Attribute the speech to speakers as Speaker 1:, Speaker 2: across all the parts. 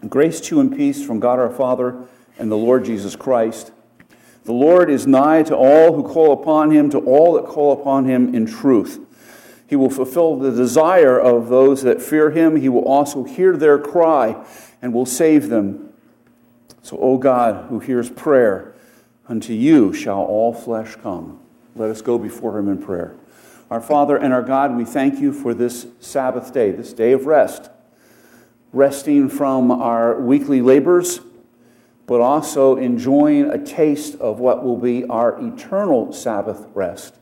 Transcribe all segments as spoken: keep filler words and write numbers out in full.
Speaker 1: Grace to you and peace from God our Father and the Lord Jesus Christ. The Lord is nigh to all who call upon him, to all that call upon him in truth. He will fulfill the desire of those that fear him. He will also hear their cry and will save them. So, O God, who hears prayer, unto you shall all flesh come. Let us go before him in prayer. Our Father and our God, we thank you for this Sabbath day, this day of rest. Resting from our weekly labors, but also enjoying a taste of what will be our eternal Sabbath rest.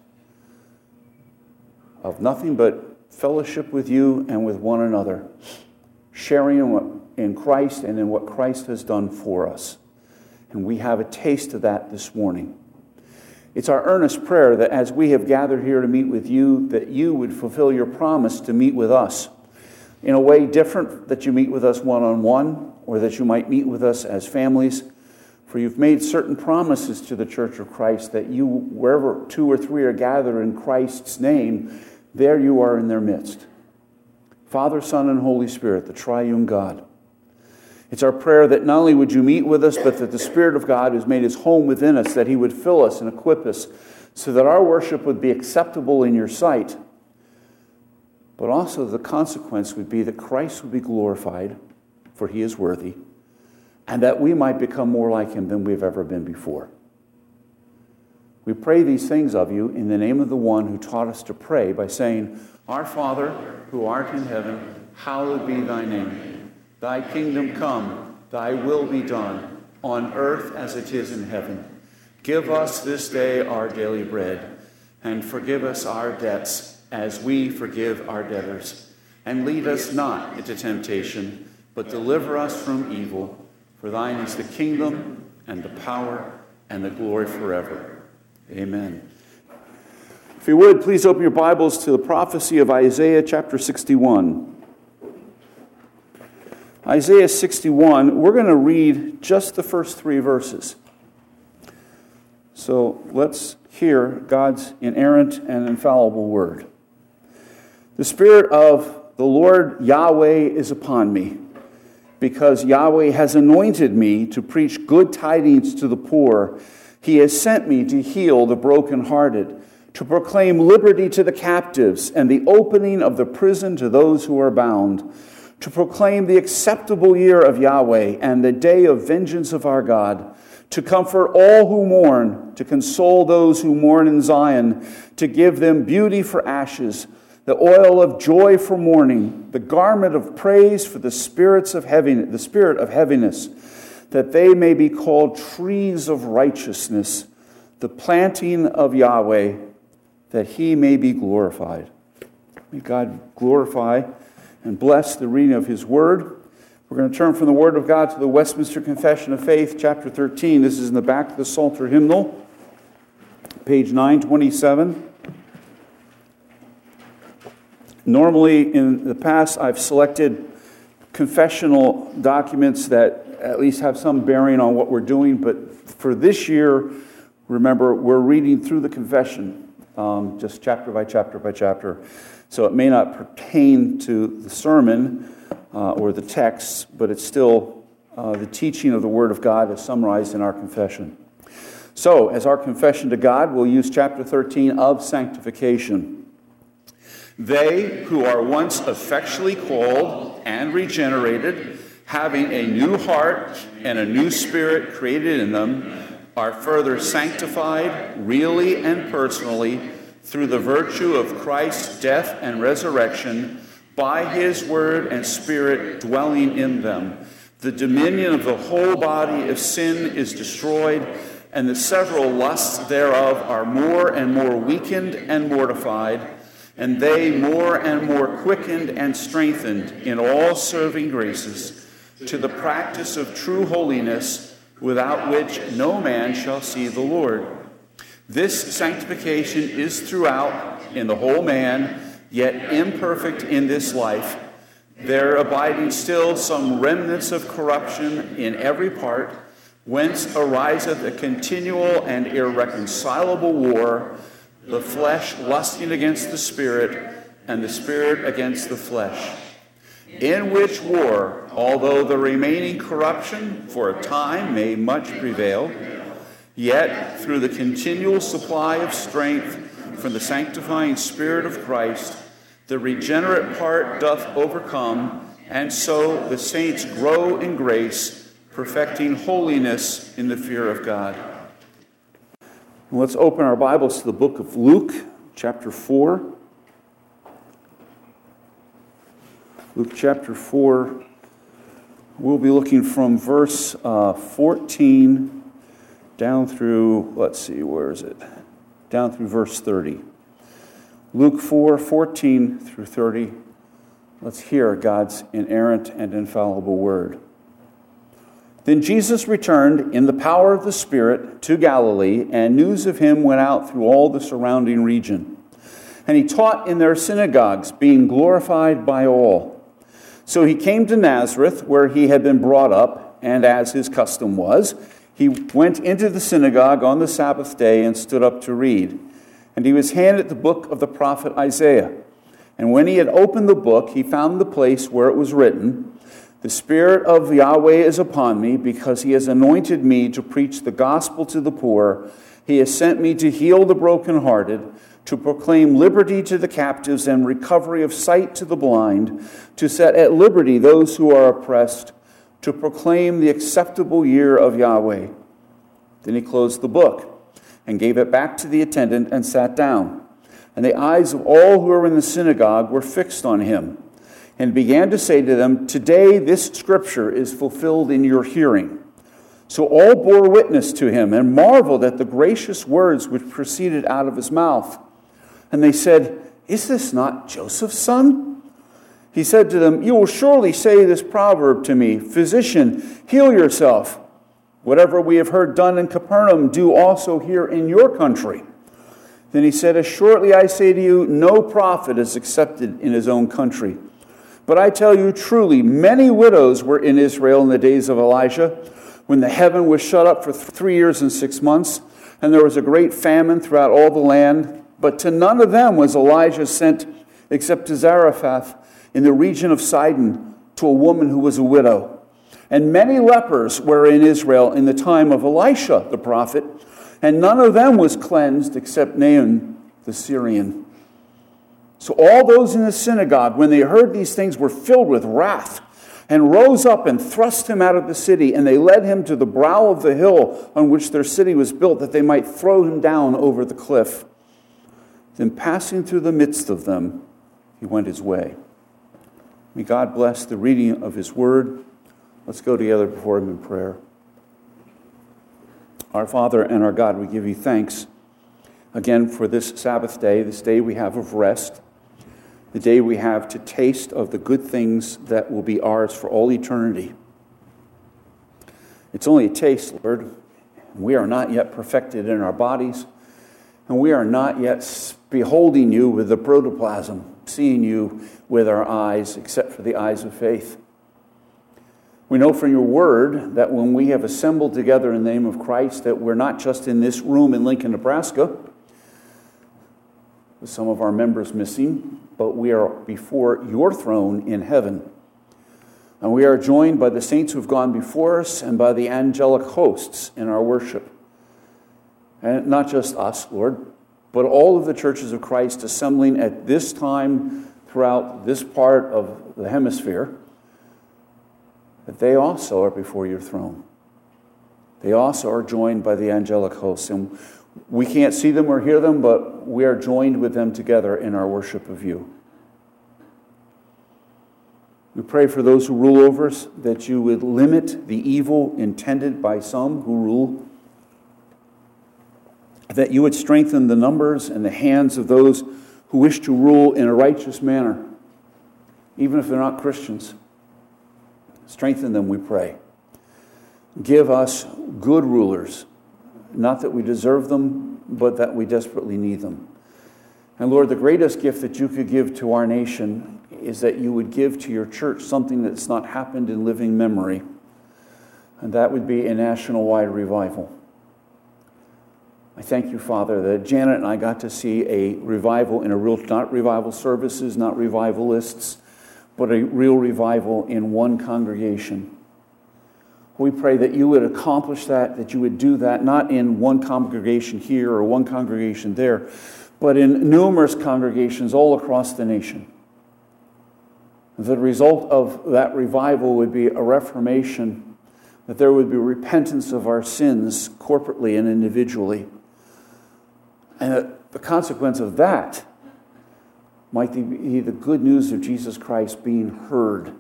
Speaker 1: Of nothing but fellowship with you and with one another, sharing in, what, in Christ and in what Christ has done for us. And we have a taste of that this morning. It's our earnest prayer that as we have gathered here to meet with you, that you would fulfill your promise to meet with us in a way different, that you meet with us one-on-one, or that you might meet with us as families. For you've made certain promises to the Church of Christ that you, wherever two or three are gathered in Christ's name, there you are in their midst. Father, Son, and Holy Spirit, the triune God. It's our prayer that not only would you meet with us, but that the Spirit of God who's made his home within us, that he would fill us and equip us so that our worship would be acceptable in your sight. But also the consequence would be that Christ would be glorified, for he is worthy, and that we might become more like him than we've ever been before. We pray these things of you in the name of the one who taught us to pray by saying, Our Father, who art in heaven, hallowed be thy name. Thy kingdom come, thy will be done, on earth as it is in heaven. Give us this day our daily bread, and forgive us our debts, as we forgive our debtors. And lead us not into temptation, but deliver us from evil. For thine is the kingdom, and the power, and the glory forever. Amen. If you would, please open your Bibles to the prophecy of Isaiah chapter sixty-one. Isaiah sixty-one, we're going to read just the first three verses. So let's hear God's inerrant and infallible word. The Spirit of the Lord Yahweh is upon me, because Yahweh has anointed me to preach good tidings to the poor. He has sent me to heal the brokenhearted, to proclaim liberty to the captives, and the opening of the prison to those who are bound, to proclaim the acceptable year of Yahweh and the day of vengeance of our God, to comfort all who mourn, to console those who mourn in Zion, to give them beauty for ashes, the oil of joy for mourning, the garment of praise for the spirits of heaviness, the spirit of heaviness, that they may be called trees of righteousness, the planting of Yahweh, that he may be glorified. May God glorify and bless the reading of his word. We're going to turn from the word of God to the Westminster Confession of Faith, chapter thirteen. This is in the back of the Psalter hymnal, page nine twenty-seven. Normally, in the past, I've selected confessional documents that at least have some bearing on what we're doing, but for this year, remember, we're reading through the confession, um, just chapter by chapter by chapter, so it may not pertain to the sermon uh, or the text, but it's still uh, the teaching of the Word of God as summarized in our confession. So, as our confession to God, we'll use chapter thirteen of sanctification. They who are once effectually called and regenerated, having a new heart and a new spirit created in them, are further sanctified really and personally through the virtue of Christ's death and resurrection by his word and spirit dwelling in them. The dominion of the whole body of sin is destroyed, and the several lusts thereof are more and more weakened and mortified, and they more and more quickened and strengthened in all serving graces, to the practice of true holiness, without which no man shall see the Lord. This sanctification is throughout in the whole man, yet imperfect in this life, there abiding still some remnants of corruption in every part, whence ariseth a continual and irreconcilable war, the flesh lusting against the spirit, and the spirit against the flesh. in which war, although the remaining corruption for a time may much prevail, yet through the continual supply of strength from the sanctifying Spirit of Christ, the regenerate part doth overcome, and so the saints grow in grace, perfecting holiness in the fear of God. Let's open our Bibles to the book of Luke, chapter four. Luke chapter four, we'll be looking from verse uh, fourteen down through, let's see, where is it? Down through verse thirty. Luke four, fourteen through thirty. Let's hear God's inerrant and infallible word. Then Jesus returned in the power of the Spirit to Galilee, and news of him went out through all the surrounding region. And he taught in their synagogues, being glorified by all. So he came to Nazareth, where he had been brought up, and as his custom was, he went into the synagogue on the Sabbath day and stood up to read. And he was handed the book of the prophet Isaiah. And when he had opened the book, he found the place where it was written, "The Spirit of Yahweh is upon me, because he has anointed me to preach the gospel to the poor. He has sent me to heal the brokenhearted, to proclaim liberty to the captives and recovery of sight to the blind, to set at liberty those who are oppressed, to proclaim the acceptable year of Yahweh." Then he closed the book and gave it back to the attendant and sat down. And the eyes of all who were in the synagogue were fixed on him, and began to say to them, "Today this scripture is fulfilled in your hearing." So all bore witness to him and marveled at the gracious words which proceeded out of his mouth. And they said, "Is this not Joseph's son?" He said to them, "You will surely say this proverb to me, 'Physician, heal yourself. Whatever we have heard done in Capernaum, do also here in your country.' Then he said, 'Assuredly I say to you, no prophet is accepted in his own country. But I tell you truly, many widows were in Israel in the days of Elijah, when the heaven was shut up for three years and six months, and there was a great famine throughout all the land. But to none of them was Elijah sent except to Zarephath in the region of Sidon, to a woman who was a widow. And many lepers were in Israel in the time of Elisha the prophet, and none of them was cleansed except Naaman the Syrian." So all those in the synagogue, when they heard these things, were filled with wrath, and rose up and thrust him out of the city, and they led him to the brow of the hill on which their city was built, that they might throw him down over the cliff. Then passing through the midst of them, he went his way. May God bless the reading of his word. Let's go together before him in prayer. Our Father and our God, we give you thanks again for this Sabbath day, this day we have of rest, the day we have to taste of the good things that will be ours for all eternity. It's only a taste, Lord. We are not yet perfected in our bodies, and we are not yet beholding you with the protoplasm, seeing you with our eyes, except for the eyes of faith. We know from your word that when we have assembled together in the name of Christ, that we're not just in this room in Lincoln, Nebraska, with some of our members missing, but we are before your throne in heaven. And we are joined by the saints who have gone before us and by the angelic hosts in our worship. And not just us, Lord, but all of the churches of Christ assembling at this time throughout this part of the hemisphere, that they also are before your throne. They also are joined by the angelic hosts. And we can't see them or hear them, but we are joined with them together in our worship of you. We pray for those who rule over us, that you would limit the evil intended by some who rule, that you would strengthen the numbers and the hands of those who wish to rule in a righteous manner, even if they're not Christians. Strengthen them, we pray. Give us good rulers, not that we deserve them, but that we desperately need them. And Lord, the greatest gift that you could give to our nation is that you would give to your church something that's not happened in living memory, and that would be a national-wide revival. I thank you, Father, that Janet and I got to see a revival in a real, not revival services, not revivalists, but a real revival in one congregation. We pray that you would accomplish that, that you would do that, not in one congregation here or one congregation there, but in numerous congregations all across the nation. The result of that revival would be a reformation, that there would be repentance of our sins corporately and individually. And the consequence of that might be the good news of Jesus Christ being heard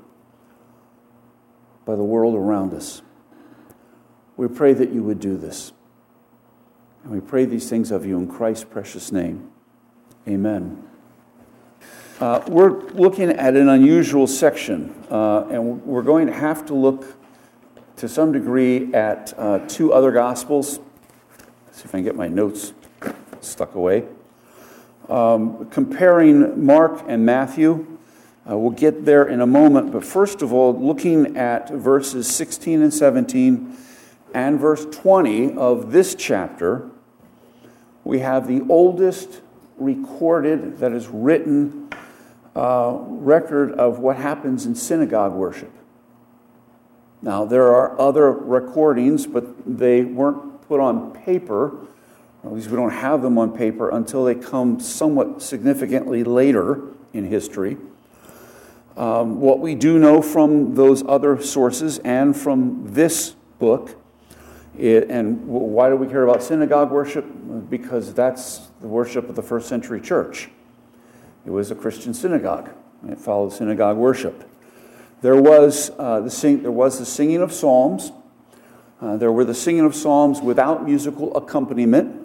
Speaker 1: by the world around us. We pray that you would do this. And we pray these things of you in Christ's precious name. Amen. Uh, we're looking at an unusual section, uh, and we're going to have to look to some degree at uh, two other Gospels. Let's see if I can get my notes stuck away. Um, comparing Mark and Matthew. Uh, we'll get there in a moment, but first of all, looking at verses sixteen and seventeen and verse twenty of this chapter, we have the oldest recorded, that is written, uh, record of what happens in synagogue worship. Now, there are other recordings, but they weren't put on paper. At least we don't have them on paper until they come somewhat significantly later in history. Um, what we do know from those other sources and from this book, it, and why do we care about synagogue worship? Because that's the worship of the first century church. It was a Christian synagogue. It followed synagogue worship. There was uh, the sing, there was the singing of psalms. Uh, there were the singing of psalms without musical accompaniment.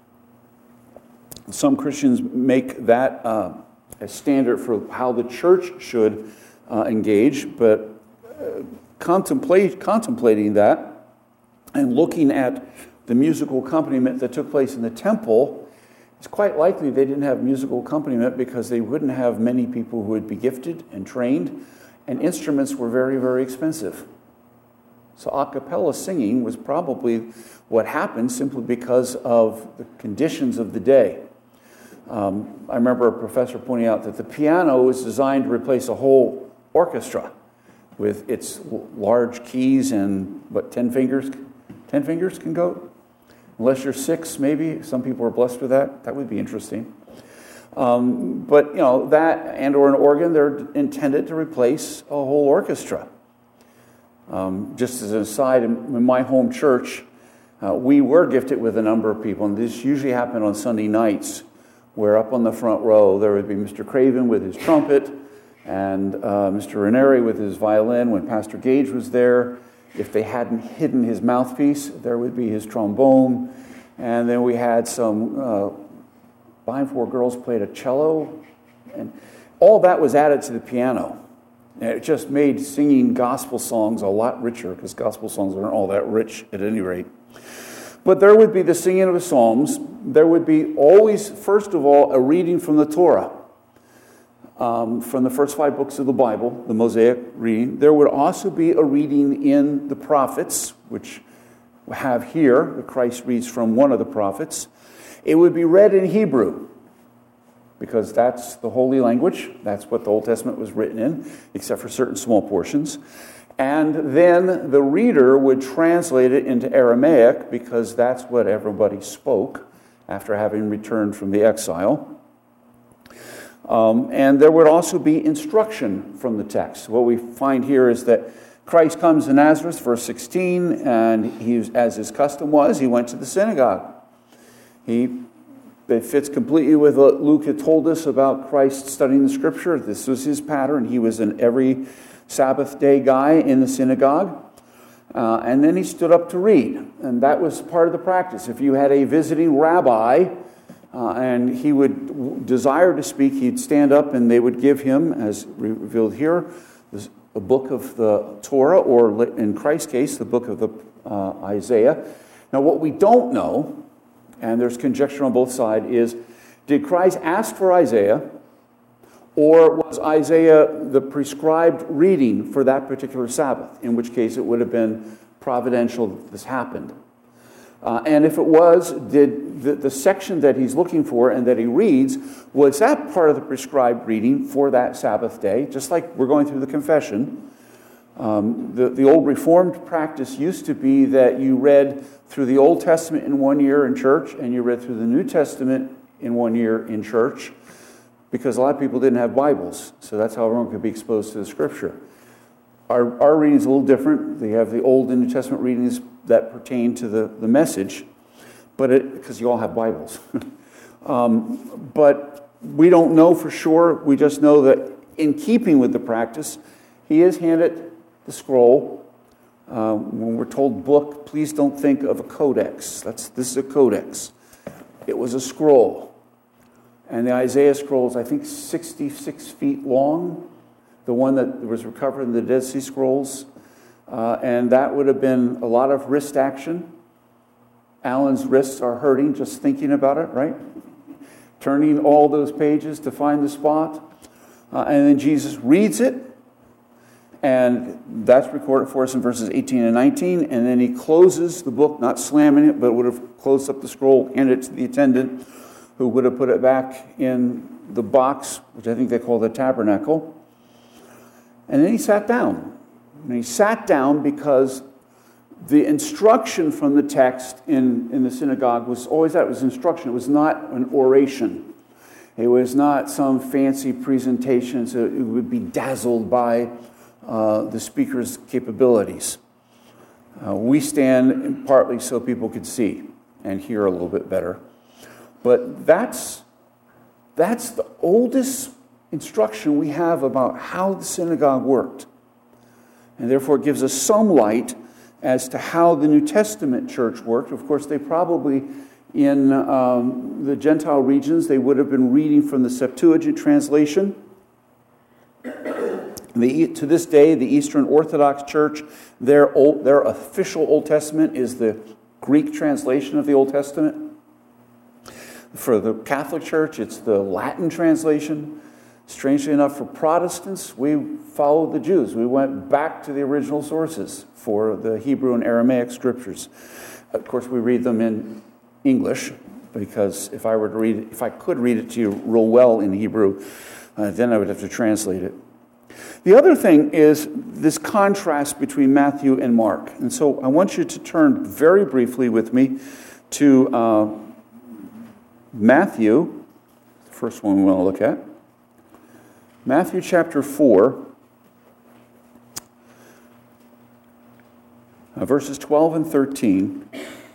Speaker 1: Some Christians make that uh, a standard for how the church should uh, engage, but uh, contemplate, contemplating that and looking at the musical accompaniment that took place in the temple, it's quite likely they didn't have musical accompaniment because they wouldn't have many people who would be gifted and trained, and instruments were very, very expensive. So a cappella singing was probably what happened simply because of the conditions of the day. Um, I remember a professor pointing out that the piano was designed to replace a whole orchestra with its large keys and, what, ten fingers? Ten fingers can go? Unless you're six, maybe. Some people are blessed with that. That would be interesting. Um, but, you know, that and or an organ, they're intended to replace a whole orchestra. Um, just as an aside, in, in my home church, uh, we were gifted with a number of people, and this usually happened on Sunday nights, where up on the front row there would be Mister Craven with his trumpet and uh, Mister Ranieri with his violin. When Pastor Gage was there, if they hadn't hidden his mouthpiece, there would be his trombone. And then we had some uh, Line Four girls played a cello, and all that was added to the piano. And it just made singing gospel songs a lot richer, because gospel songs aren't all that rich at any rate. But there would be the singing of the psalms. There would be always, first of all, a reading from the Torah, um, from the first five books of the Bible, the Mosaic reading. There would also be a reading in the prophets, which we have here. Christ reads from one of the prophets. It would be read in Hebrew, because that's the holy language. That's what the Old Testament was written in, except for certain small portions. And then the reader would translate it into Aramaic, because that's what everybody spoke after having returned from the exile. Um, and there would also be instruction from the text. What we find here is that Christ comes to Nazareth, verse sixteen, and he, as his custom was, he went to the synagogue. He It fits completely with what Luke had told us about Christ studying the Scripture. This was his pattern. He was an every Sabbath day guy in the synagogue. Uh, and then he stood up to read. And that was part of the practice. If you had a visiting rabbi uh, and he would desire to speak, he'd stand up and they would give him, as revealed here, a book of the Torah, or in Christ's case, the book of the uh, Isaiah. Now, what we don't know, and there's conjecture on both sides, is did Christ ask for Isaiah, or was Isaiah the prescribed reading for that particular Sabbath, in which case it would have been providential that this happened. Uh, and if it was, did the, the section that he's looking for and that he reads, was that part of the prescribed reading for that Sabbath day? Just like we're going through the confession. Um, the, the old Reformed practice used to be that you read through the Old Testament in one year in church, and you read through the New Testament in one year in church, because a lot of people didn't have Bibles. So that's how everyone could be exposed to the Scripture. Our, our reading is a little different. They have the Old and New Testament readings that pertain to the, the message, but it because you all have Bibles. um, but we don't know for sure. We just know that in keeping with the practice, he is handed the scroll. Uh, when we're told book, please don't think of a codex. That's this is a codex. It was a scroll. And the Isaiah scroll is, I think, sixty-six feet long. The one that was recovered in the Dead Sea Scrolls. Uh, and that would have been a lot of wrist action. Alan's wrists are hurting just thinking about it, right? Turning all those pages to find the spot. Uh, and then Jesus reads it. And that's recorded for us in verses eighteen and nineteen. And then he closes the book, not slamming it, but would have closed up the scroll, handed it to the attendant, who would have put it back in the box, which I think they call the tabernacle. And then he sat down. And he sat down because the instruction from the text in, in the synagogue was always that. It was instruction. It was not an oration. It was not some fancy presentation so it would be dazzled by uh, the speaker's capabilities. Uh, we stand partly so people could see and hear a little bit better. But that's, that's the oldest instruction we have about how the synagogue worked. And therefore it gives us some light as to how the New Testament church worked. Of course, they probably, in um, the Gentile regions, they would have been reading from the Septuagint translation. The, to this day, the Eastern Orthodox Church, their, old, their official Old Testament is the Greek translation of the Old Testament. For the Catholic Church, it's the Latin translation. Strangely enough, for Protestants, we followed the Jews. We went back to the original sources for the Hebrew and Aramaic scriptures. Of course, we read them in English, because if I were to read it, if I could read it to you real well in Hebrew, uh, then I would have to translate it. The other thing is this contrast between Matthew and Mark. And so I want you to turn very briefly with me to uh, Matthew, the first one we want to look at. Matthew chapter four, uh, verses twelve and thirteen.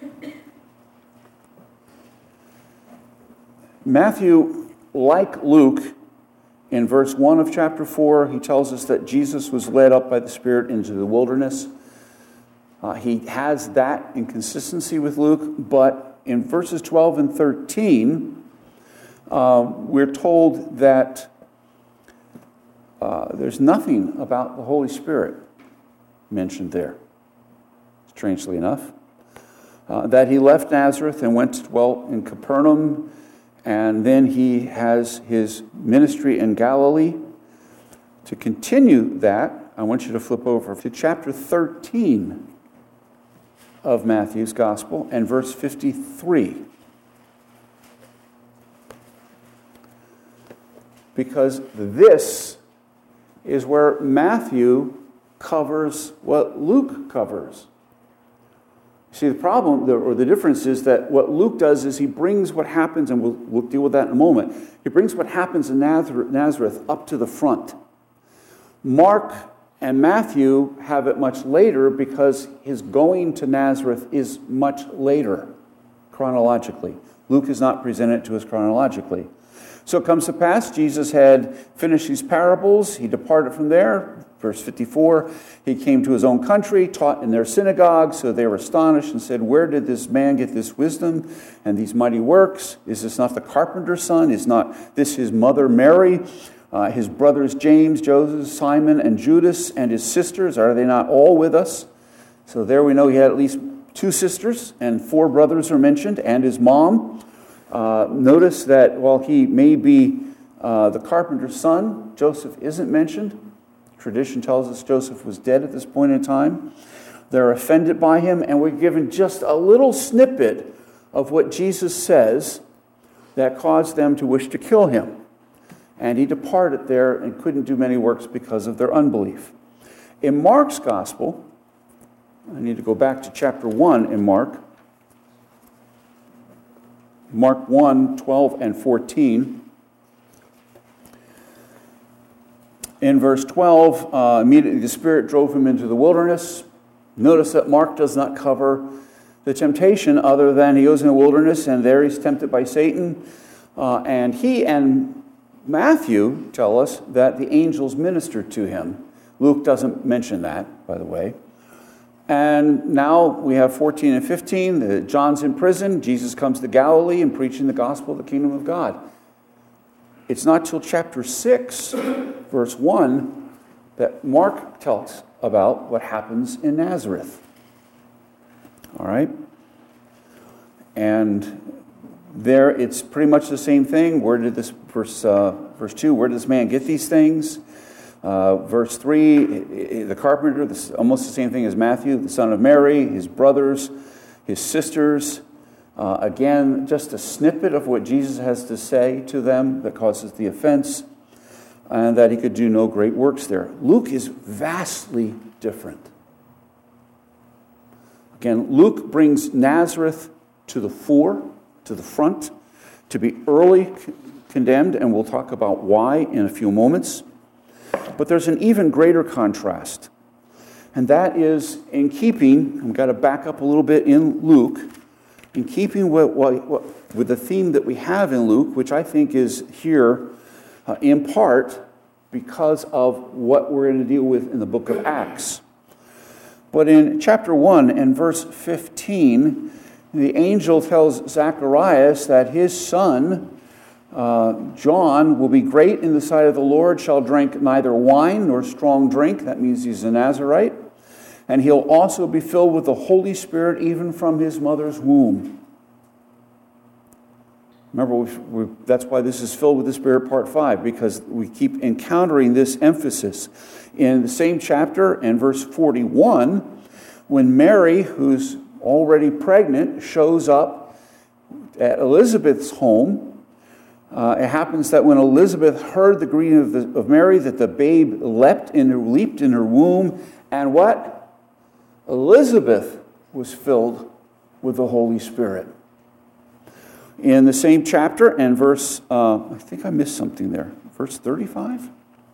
Speaker 1: Matthew, like Luke, in verse one of chapter four, he tells us that Jesus was led up by the Spirit into the wilderness. Uh, he has that in consistency with Luke, but in verses twelve and thirteen, uh, we're told that Uh, there's nothing about the Holy Spirit mentioned there, strangely enough. Uh, that he left Nazareth and went to dwell in Capernaum, and then he has his ministry in Galilee. To continue that, I want you to flip over to chapter thirteen of Matthew's Gospel and verse fifty-three. Because this is where Matthew covers what Luke covers. See, the problem, or the difference is that what Luke does is he brings what happens, and we'll, we'll deal with that in a moment, he brings what happens in Nazareth up to the front. Mark and Matthew have it much later because his going to Nazareth is much later, chronologically. Luke is not presented to us chronologically. So it comes to pass, Jesus had finished these parables. He departed from there. Verse fifty-four, he came to his own country, taught in their synagogue. So they were astonished and said, where did this man get this wisdom and these mighty works? Is this not the carpenter's son? Is not this his mother Mary? Uh, his brothers James, Joseph, Simon, and Judas, and his sisters, are they not all with us? So there we know he had at least two sisters, and four brothers are mentioned, and his mom. Uh, notice that while he may be uh, the carpenter's son, Joseph isn't mentioned. Tradition tells us Joseph was dead at this point in time. They're offended by him, and we're given just a little snippet of what Jesus says that caused them to wish to kill him. And he departed there and couldn't do many works because of their unbelief. In Mark's gospel, I need to go back to chapter one in Mark. Mark one, twelve and fourteen. In verse twelve, uh, immediately the Spirit drove him into the wilderness. Notice that Mark does not cover the temptation other than he goes in the wilderness and there he's tempted by Satan. Uh, and he and Matthew tell us that the angels ministered to him. Luke doesn't mention that, by the way. And now we have fourteen and fifteen. The, John's in prison. Jesus comes to Galilee and preaching the gospel of the kingdom of God. It's not till chapter six, verse one, that Mark tells about what happens in Nazareth. All right? And there it's pretty much the same thing. Where did this, verse, uh, verse two, where did this man get these things? Uh, verse three, the carpenter, this, almost the same thing as Matthew, the son of Mary, his brothers, his sisters. Uh, again, just a snippet of what Jesus has to say to them that causes the offense, and that he could do no great works there. Luke is vastly different. Again, Luke brings Nazareth to the fore, to the front, to be early condemned, and we'll talk about why in a few moments. But there's an even greater contrast, and that is in keeping, I've got to back up a little bit in Luke, in keeping with, with the theme that we have in Luke, which I think is here uh, in part because of what we're going to deal with in the book of Acts. But in chapter one and verse fifteen, the angel tells Zacharias that his son, Uh, John, will be great in the sight of the Lord, shall drink neither wine nor strong drink. That means he's a Nazarite. And he'll also be filled with the Holy Spirit even from his mother's womb. Remember, we've, we've, that's why this is filled with the Spirit, part five, because we keep encountering this emphasis. In the same chapter, in verse forty-one, when Mary, who's already pregnant, shows up at Elizabeth's home, Uh, it happens that when Elizabeth heard the greeting of, the, of Mary, that the babe leapt in her, leaped in her womb, and what? Elizabeth was filled with the Holy Spirit. In the same chapter and verse, uh, I think I missed something there, verse thirty-five?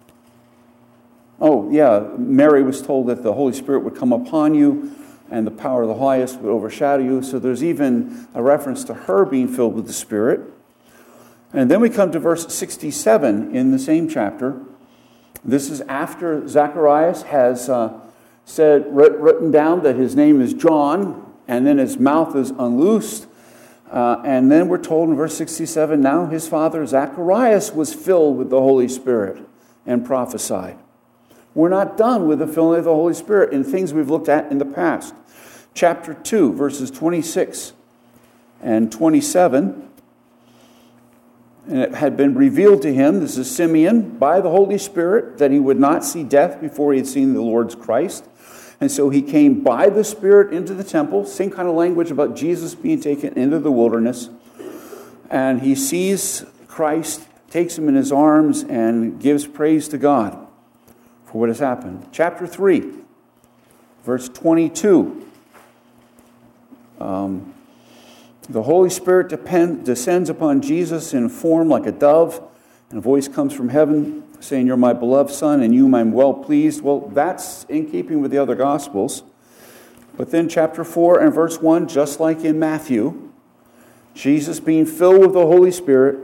Speaker 1: Oh, yeah, Mary was told that the Holy Spirit would come upon you, and the power of the highest would overshadow you. So there's even a reference to her being filled with the Spirit. And then we come to verse sixty-seven in the same chapter. This is after Zacharias has uh, said, written down that his name is John, and then his mouth is unloosed. Uh, and then we're told in verse sixty-seven, now his father Zacharias was filled with the Holy Spirit and prophesied. We're not done with the filling of the Holy Spirit in things we've looked at in the past. Chapter two, verses twenty-six and twenty-seven. And it had been revealed to him, this is Simeon, by the Holy Spirit, that he would not see death before he had seen the Lord's Christ. And so he came by the Spirit into the temple, same kind of language about Jesus being taken into the wilderness. And he sees Christ, takes him in his arms, and gives praise to God for what has happened. Chapter three, verse twenty-two. Um... The Holy Spirit depend, descends upon Jesus in form like a dove, and a voice comes from heaven saying, you're my beloved Son, and you I'm well pleased. Well, that's in keeping with the other Gospels. But then chapter four and verse one, just like in Matthew, Jesus being filled with the Holy Spirit,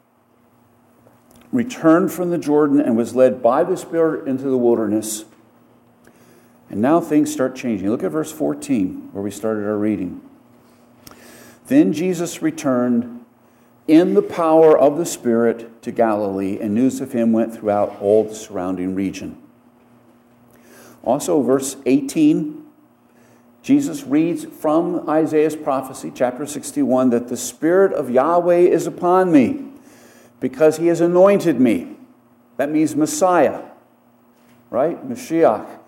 Speaker 1: returned from the Jordan and was led by the Spirit into the wilderness. And now things start changing. Look at verse fourteen, where we started our reading. Then Jesus returned in the power of the Spirit to Galilee, and news of him went throughout all the surrounding region. Also, verse eighteen, Jesus reads from Isaiah's prophecy, chapter sixty-one, that the Spirit of Yahweh is upon me, because he has anointed me. That means Messiah, right? Mashiach.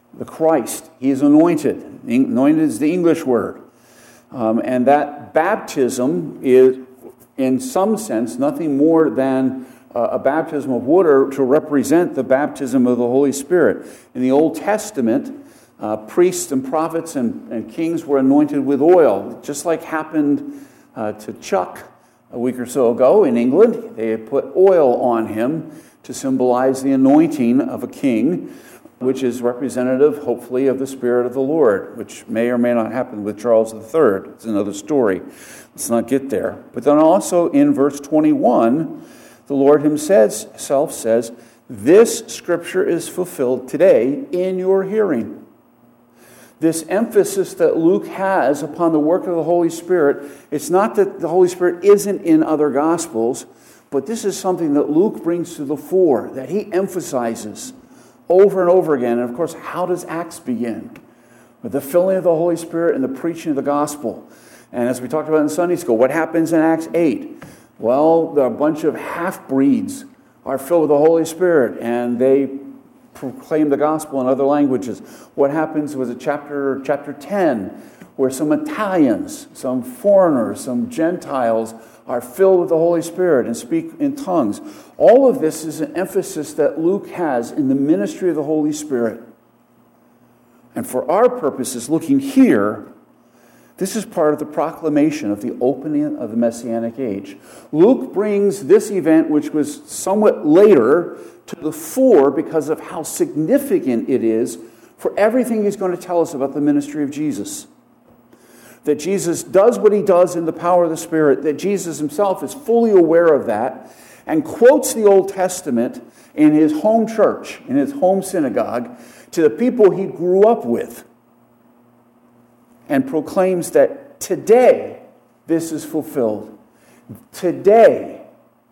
Speaker 1: the Christ. He is anointed. Anointed is the English word. Um, and that baptism is, in some sense, nothing more than uh, a baptism of water to represent the baptism of the Holy Spirit. In the Old Testament, uh, priests and prophets and, and kings were anointed with oil, just like happened uh, to Chuck a week or so ago in England. They had put oil on him to symbolize the anointing of a king, which is representative, hopefully, of the Spirit of the Lord, which may or may not happen with Charles the Third. It's another story. Let's not get there. But then also in verse twenty-one, the Lord himself says, "This scripture is fulfilled today in your hearing." This emphasis that Luke has upon the work of the Holy Spirit, it's not that the Holy Spirit isn't in other Gospels, but this is something that Luke brings to the fore, that he emphasizes over and over again. And of course, how does Acts begin? With the filling of the Holy Spirit and the preaching of the gospel. And as we talked about in Sunday school, what happens in Acts eight? Well, a bunch of half-breeds are filled with the Holy Spirit, and they proclaim the gospel in other languages. What happens was it chapter, chapter ten, where some Italians, some foreigners, some Gentiles are filled with the Holy Spirit and speak in tongues. All of this is an emphasis that Luke has in the ministry of the Holy Spirit. And for our purposes, looking here, this is part of the proclamation of the opening of the Messianic age. Luke brings this event, which was somewhat later, to the fore because of how significant it is for everything he's going to tell us about the ministry of Jesus. That Jesus does what he does in the power of the Spirit, that Jesus himself is fully aware of that, and quotes the Old Testament in his home church, in his home synagogue, to the people he grew up with, and proclaims that today this is fulfilled. Today,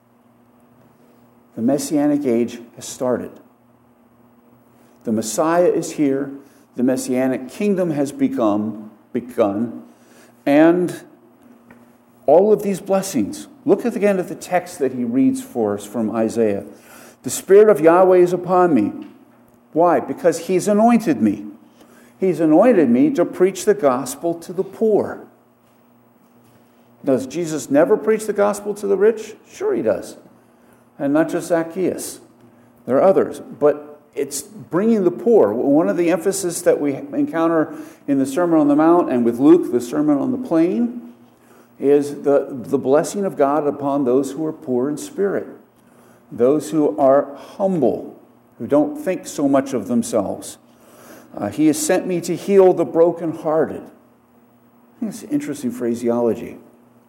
Speaker 1: the Messianic age has started. The Messiah is here. The Messianic kingdom has become, begun. And all of these blessings. Look at again at the text that he reads for us from Isaiah. The Spirit of Yahweh is upon me. Why? Because he's anointed me. He's anointed me to preach the gospel to the poor. Does Jesus never preach the gospel to the rich? Sure he does. And not just Zacchaeus. There are others. But it's bringing the poor. One of the emphasis that we encounter in the Sermon on the Mount and with Luke, the Sermon on the Plain, is the, the blessing of God upon those who are poor in spirit. Those who are humble, who don't think so much of themselves. Uh, he has sent me to heal the brokenhearted. I think it's interesting phraseology.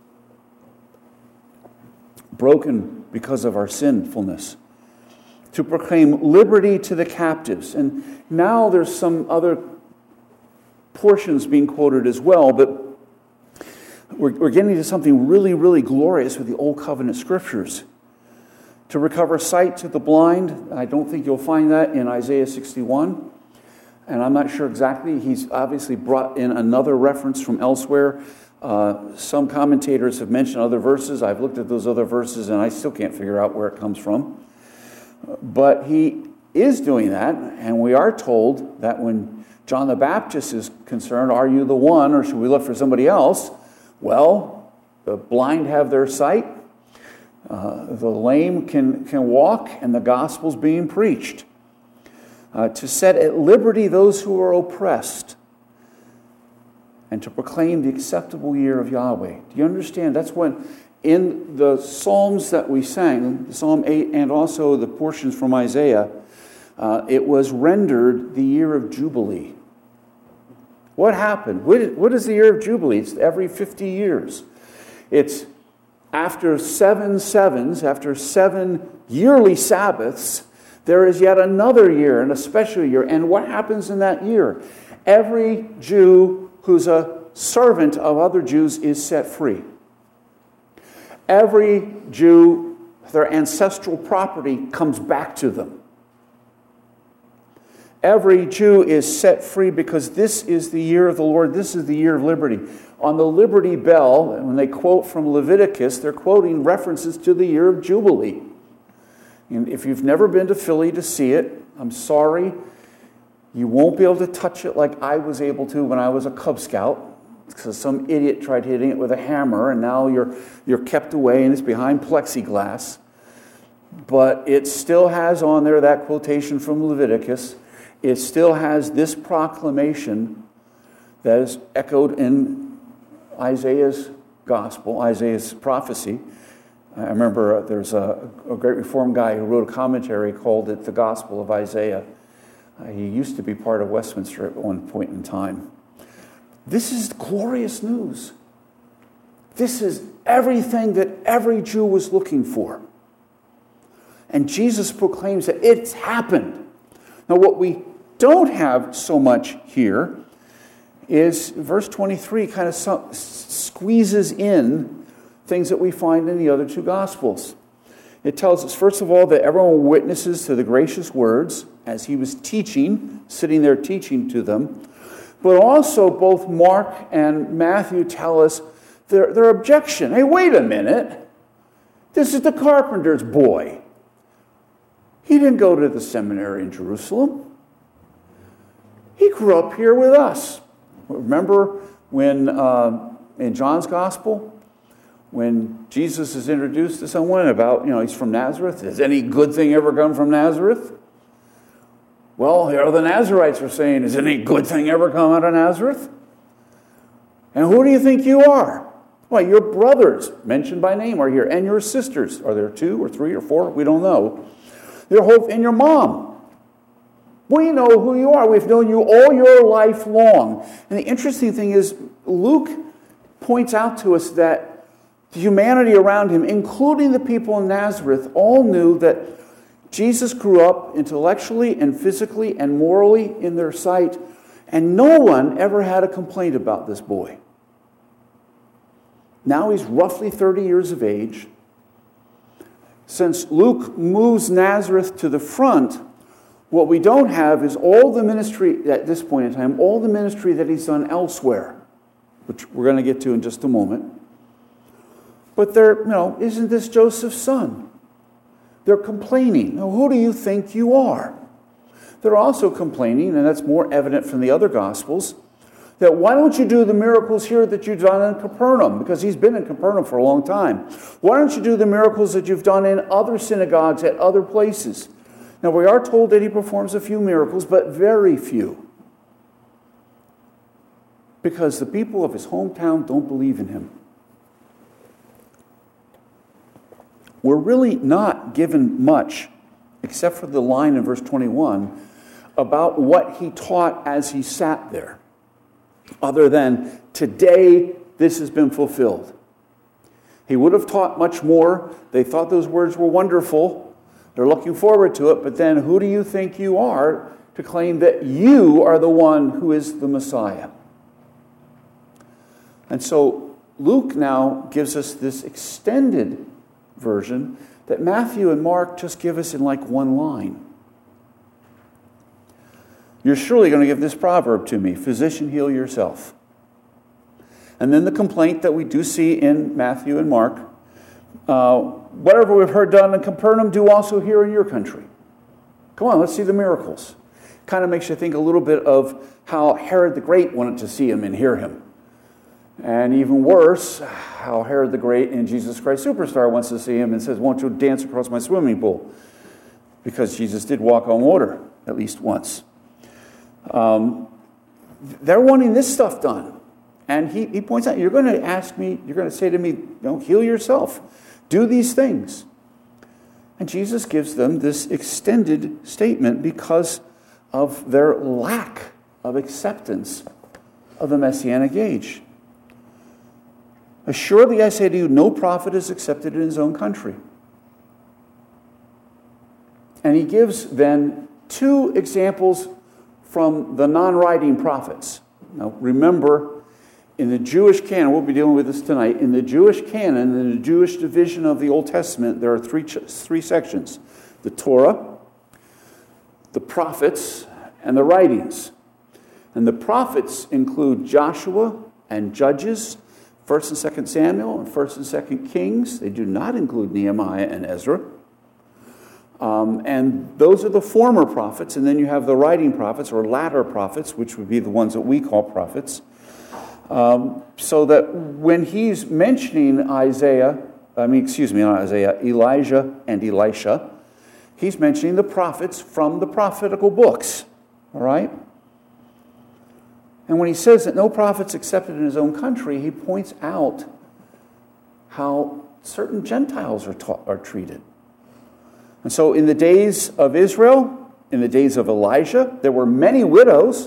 Speaker 1: Broken because of our sinfulness. To proclaim liberty to the captives. And now there's some other portions being quoted as well, but we're, we're getting to something really, really glorious with the Old Covenant Scriptures. To recover sight to the blind. I don't think you'll find that in Isaiah sixty-one. And I'm not sure exactly. He's obviously brought in another reference from elsewhere. Uh, some commentators have mentioned other verses. I've looked at those other verses and I still can't figure out where it comes from. But he is doing that, and we are told that when John the Baptist is concerned, are you the one or should we look for somebody else? Well, the blind have their sight. Uh, the lame can, can walk, and the gospel's being preached. Uh, to set at liberty those who are oppressed, and to proclaim the acceptable year of Yahweh. Do you understand? That's when, in the Psalms that we sang, Psalm eight and also the portions from Isaiah, uh, it was rendered the year of Jubilee. What happened? What is, what is the year of Jubilee? It's every fifty years. It's after seven sevens, after seven yearly Sabbaths, there is yet another year, and a special year. And what happens in that year? Every Jew who's a servant of other Jews is set free. Every Jew, their ancestral property comes back to them. Every Jew is set free because this is the year of the Lord. This is the year of liberty. On the Liberty Bell, when they quote from Leviticus, they're quoting references to the year of Jubilee. And if you've never been to Philly to see it, I'm sorry. You won't be able to touch it like I was able to when I was a Cub Scout, because some idiot tried hitting it with a hammer, and now you're you're kept away and it's behind plexiglass. But it still has on there that quotation from Leviticus. It still has this proclamation that is echoed in Isaiah's gospel, Isaiah's prophecy. I remember there's a, a great Reformed guy who wrote a commentary, called it the Gospel of Isaiah. Uh, he used to be part of Westminster at one point in time. This is glorious news. This is everything that every Jew was looking for. And Jesus proclaims that it's happened. Now, what we don't have so much here is verse twenty-three kind of su- squeezes in things that we find in the other two Gospels. It tells us, first of all, that everyone witnesses to the gracious words as he was teaching, sitting there teaching to them. But also both Mark and Matthew tell us their, their objection. Hey, wait a minute. This is the carpenter's boy. He didn't go to the seminary in Jerusalem. He grew up here with us. Remember when uh, in John's Gospel, when Jesus is introduced to someone about, you know, he's from Nazareth. Has any good thing ever come from Nazareth? Well, here the Nazarites are saying, has any good thing ever come out of Nazareth? And who do you think you are? Well, your brothers, mentioned by name, are here, and your sisters. Are there two or three or four? We don't know. Your hope and your mom. We know who you are. We've known you all your life long. And the interesting thing is, Luke points out to us that the humanity around him, including the people in Nazareth, all knew that Jesus grew up intellectually and physically and morally in their sight, and no one ever had a complaint about this boy. Now he's roughly thirty years of age. Since Luke moves Nazareth to the front, what we don't have is all the ministry, at this point in time, all the ministry that he's done elsewhere, which we're going to get to in just a moment. But they're, you know, isn't this Joseph's son? They're complaining. Now, who do you think you are? They're also complaining, and that's more evident from the other Gospels, that why don't you do the miracles here that you've done in Capernaum? Because he's been in Capernaum for a long time. Why don't you do the miracles that you've done in other synagogues at other places? Now, we are told that he performs a few miracles, but very few. Because the people of his hometown don't believe in him. We're really not given much, except for the line in verse twenty-one, about what he taught as he sat there, other than, today this has been fulfilled. He would have taught much more. They thought those words were wonderful. They're looking forward to it, but then who do you think you are to claim that you are the one who is the Messiah? And so Luke now gives us this extended version that Matthew and Mark just give us in like one line. You're surely going to give this proverb to me, physician, heal yourself. And then the complaint that we do see in Matthew and Mark, uh, whatever we've heard done in Capernaum, do also here in your country. Come on, let's see the miracles. Kind of makes you think a little bit of how Herod the Great wanted to see him and hear him. And even worse, how Herod the Great in Jesus Christ Superstar wants to see him and says, won't you dance across my swimming pool? Because Jesus did walk on water at least once. Um, they're wanting this stuff done. And he, he points out, you're going to ask me, you're going to say to me, you know, heal yourself. Do these things. And Jesus gives them this extended statement because of their lack of acceptance of the Messianic age. Assuredly, I say to you, no prophet is accepted in his own country. And he gives then two examples from the non-writing prophets. Now, remember, in the Jewish canon, we'll be dealing with this tonight, in the Jewish canon, in the Jewish division of the Old Testament, there are three, three sections. The Torah, the prophets, and the writings. And the prophets include Joshua and Judges, First and Second Samuel, and First and Second Kings. They do not include Nehemiah and Ezra. Um, and those are the former prophets, and then you have the writing prophets, or latter prophets, which would be the ones that we call prophets. Um, so that when he's mentioning Isaiah, I mean, excuse me, not Isaiah, Elijah and Elisha, he's mentioning the prophets from the prophetical books, all right? And when he says that no prophet's accepted in his own country, he points out how certain Gentiles are taught, are treated. And so in the days of Israel, in the days of Elijah, there were many widows.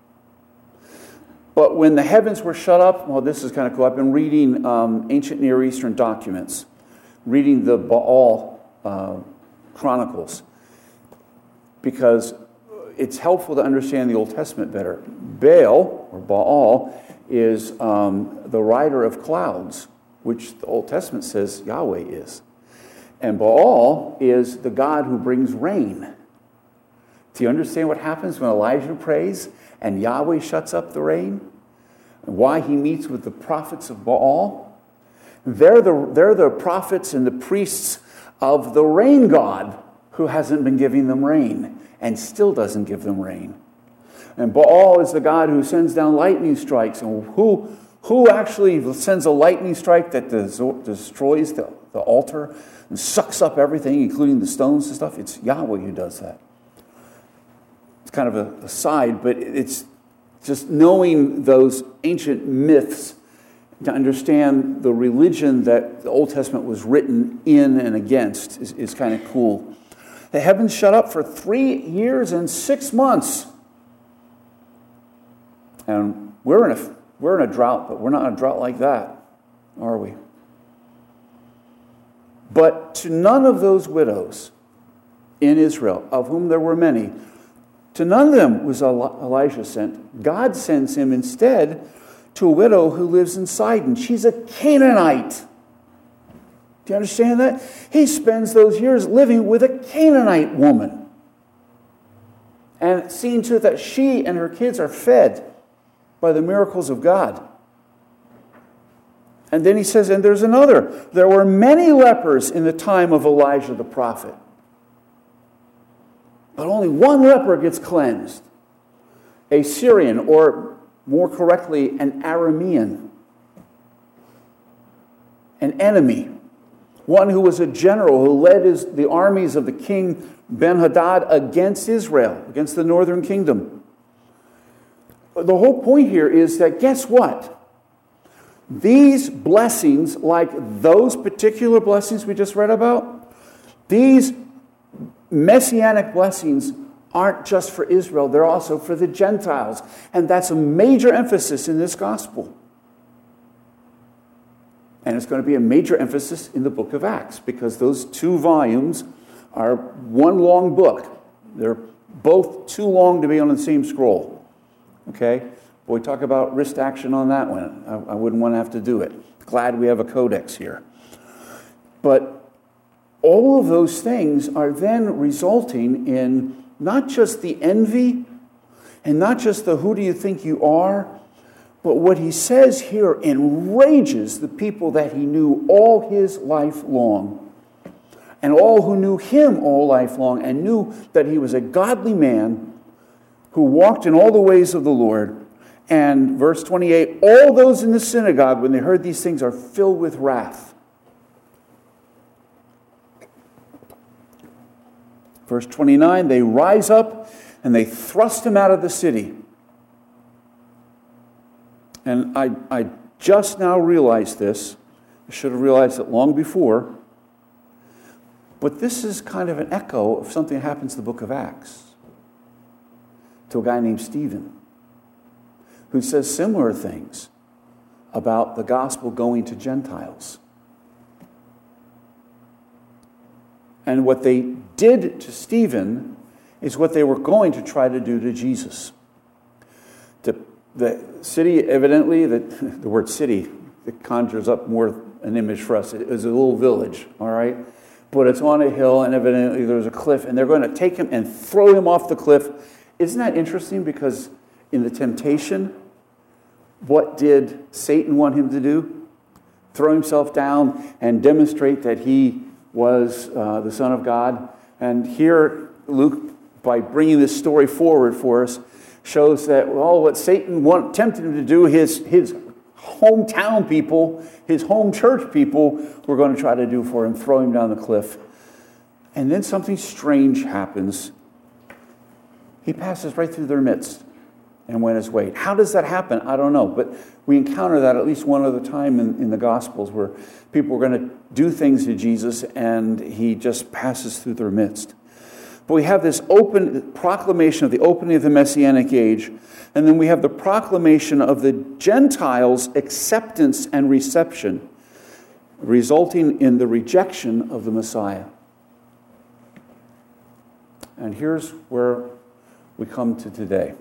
Speaker 1: But when the heavens were shut up, well, this is kind of cool. I've been reading um, ancient Near Eastern documents, reading the Baal uh, Chronicles, because it's helpful to understand the Old Testament better. Baal, or Baal, is um, the rider of clouds, which the Old Testament says Yahweh is. And Baal is the God who brings rain. Do you understand what happens when Elijah prays and Yahweh shuts up the rain? And why he meets with the prophets of Baal? They're the, they're the prophets and the priests of the rain god who hasn't been giving them rain and still doesn't give them rain. And Baal is the god who sends down lightning strikes. And who, who actually sends a lightning strike that destroys the, the altar and sucks up everything, including the stones and stuff? It's Yahweh who does that. It's kind of a aside, but it's just knowing those ancient myths to understand the religion that the Old Testament was written in and against is, is kind of cool. The heavens shut up for three years and six months. And we're in a, we're in a drought, but we're not in a drought like that, are we? But to none of those widows in Israel, of whom there were many, to none of them was Elijah sent. God sends him instead to a widow who lives in Sidon. She's a Canaanite. Do you understand that? He spends those years living with a Canaanite woman and seeing to it that she and her kids are fed by the miracles of God. And then he says, and there's another. There were many lepers in the time of Elijah the prophet. But only one leper gets cleansed. A Syrian, or more correctly, an Aramean. An enemy. One who was a general who led his, the armies of the king Ben-Hadad against Israel, against the northern kingdom. The whole point here is that, guess what? These blessings, like those particular blessings we just read about, these messianic blessings aren't just for Israel, they're also for the Gentiles. And that's a major emphasis in this gospel. And it's going to be a major emphasis in the book of Acts, because those two volumes are one long book. They're both too long to be on the same scroll. Okay? Boy, talk about wrist action on that one. I, I wouldn't want to have to do it. Glad we have a codex here. But all of those things are then resulting in not just the envy and not just the who do you think you are, but what he says here enrages the people that he knew all his life long, and all who knew him all life long and knew that he was a godly man who walked in all the ways of the Lord. And verse twenty-eight, all those in the synagogue, when they heard these things, are filled with wrath. Verse twenty-nine, they rise up and they thrust him out of the city. And I, I just now realized this. I should have realized it long before. But this is kind of an echo of something that happens in the book of Acts to a guy named Stephen, who says similar things about the gospel going to Gentiles. And what they did to Stephen is what they were going to try to do to Jesus. To, the city, evidently, the, the word city, it conjures up more an image for us. It was a little village, all right? But it's on a hill, and evidently there's a cliff, and they're going to take him and throw him off the cliff. Isn't that interesting? Because in the temptation, what did Satan want him to do? Throw himself down and demonstrate that he was uh, the Son of God. And here, Luke, by bringing this story forward for us, shows that, well, what Satan want, tempted him to do, his, his hometown people, his home church people, were going to try to do for him, throw him down the cliff. And then something strange happens. He passes right through their midst and went his way. How does that happen? I don't know. But we encounter that at least one other time in, in the Gospels where people were going to do things to Jesus and he just passes through their midst. But we have this open proclamation of the opening of the Messianic age, and then we have the proclamation of the Gentiles' acceptance and reception, resulting in the rejection of the Messiah. And here's where we come to today.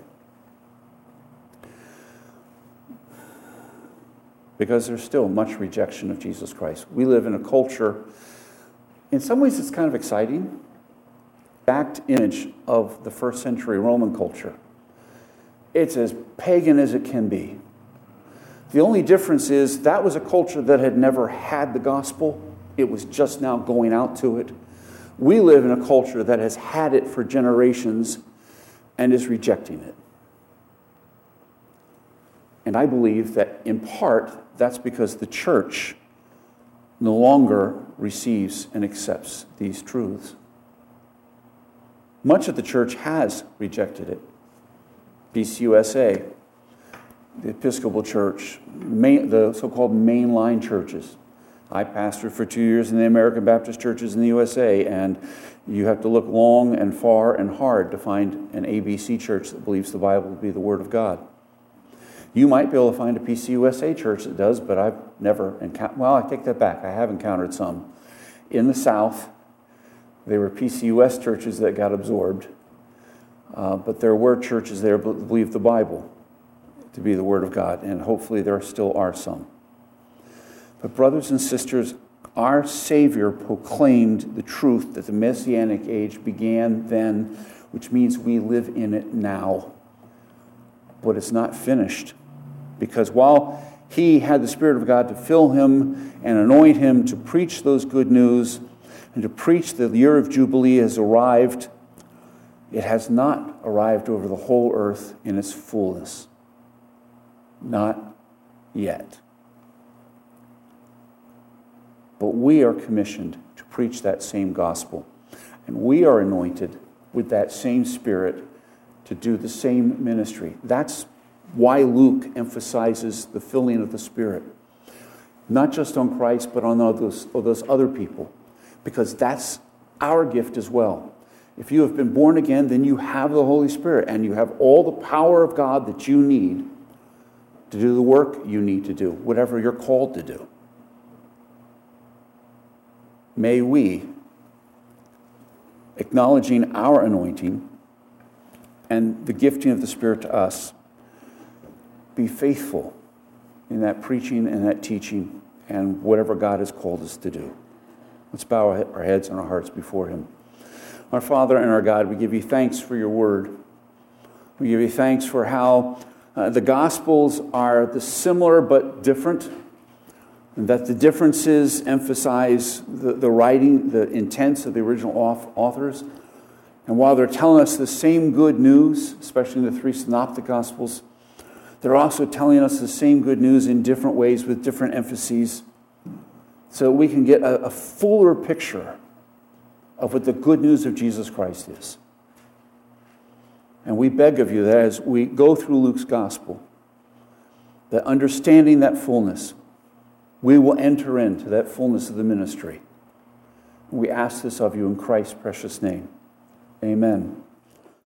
Speaker 1: Because there's still much rejection of Jesus Christ. We live in a culture, in some ways it's kind of exciting, exact image of the first century Roman culture. It's as pagan as it can be. The only difference is that was a culture that had never had the gospel. It was just now going out to it. We live in a culture that has had it for generations and is rejecting it. And I believe that in part, that's because the church no longer receives and accepts these truths. Much of the church has rejected it. P C U S A, the Episcopal Church, main, the so-called mainline churches. I pastored for two years in the American Baptist churches in the U S A, and you have to look long and far and hard to find an A B C church that believes the Bible to be the Word of God. You might be able to find a P C U S A church that does, but I've never encountered, well, I take that back. I have encountered some. In the South, there were P C U S churches that got absorbed, uh, but there were churches there that believed the Bible to be the Word of God, and hopefully there still are some. But brothers and sisters, our Savior proclaimed the truth that the Messianic age began then, which means we live in it now. But it's not finished. Because while he had the Spirit of God to fill him and anoint him to preach those good news and to preach the year of Jubilee has arrived, it has not arrived over the whole earth in its fullness. Not yet. But we are commissioned to preach that same gospel. And we are anointed with that same Spirit to do the same ministry. That's why Luke emphasizes the filling of the Spirit. Not just on Christ, but on those, on those other people. Because that's our gift as well. If you have been born again, then you have the Holy Spirit, and you have all the power of God that you need to do the work you need to do, whatever you're called to do. May we, acknowledging our anointing and the gifting of the Spirit to us, be faithful in that preaching and that teaching and whatever God has called us to do. Let's bow our heads and our hearts before Him. Our Father and our God, we give you thanks for your word. We give you thanks for how uh, the Gospels are the similar but different, and that the differences emphasize the, the writing, the intents of the original authors. And while they're telling us the same good news, especially in the three synoptic Gospels, they're also telling us the same good news in different ways with different emphases, so we can get a, a fuller picture of what the good news of Jesus Christ is. And we beg of you that as we go through Luke's Gospel, that understanding that fullness, we will enter into that fullness of the ministry. We ask this of you in Christ's precious name. Amen.